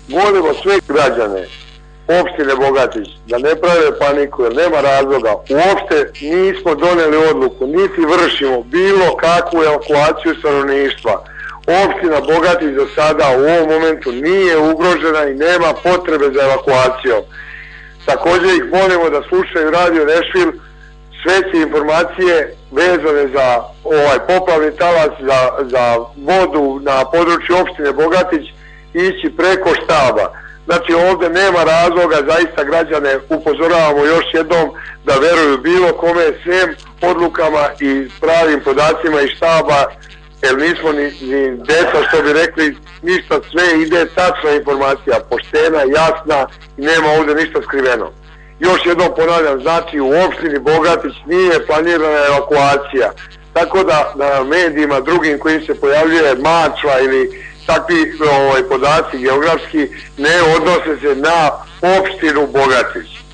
molimo sve građane opštine Bogatić da ne prave paniku jer nema razloga. Uopšte nismo doneli odluku, niti vršimo bilo kakvu evakuaciju stanovništva. Opština Bogatić do sada u ovom momentu nije ugrožena i nema potrebe za evakuacijom. Također ih molimo da slušaju Radio Nešvil, sve će informacije vezane za ovaj poplavni talas, za vodu na području opštine Bogatić ići preko štaba. Znači ovdje nema razloga, zaista građane upozoravamo još jednom da veruju bilo kome, svim odlukama i pravim podacima iz štaba, jer nismo ni deca što bi rekli, ništa, sve ide tačna informacija, poštena, jasna i nema ovdje ništa skriveno. Još jednom ponavljam, znači u opštini Bogatić nije planirana evakuacija, tako da na medijima drugim kojim se pojavljuje Mačva ili takvi podaci geografski ne odnose se na opštinu Bogatić.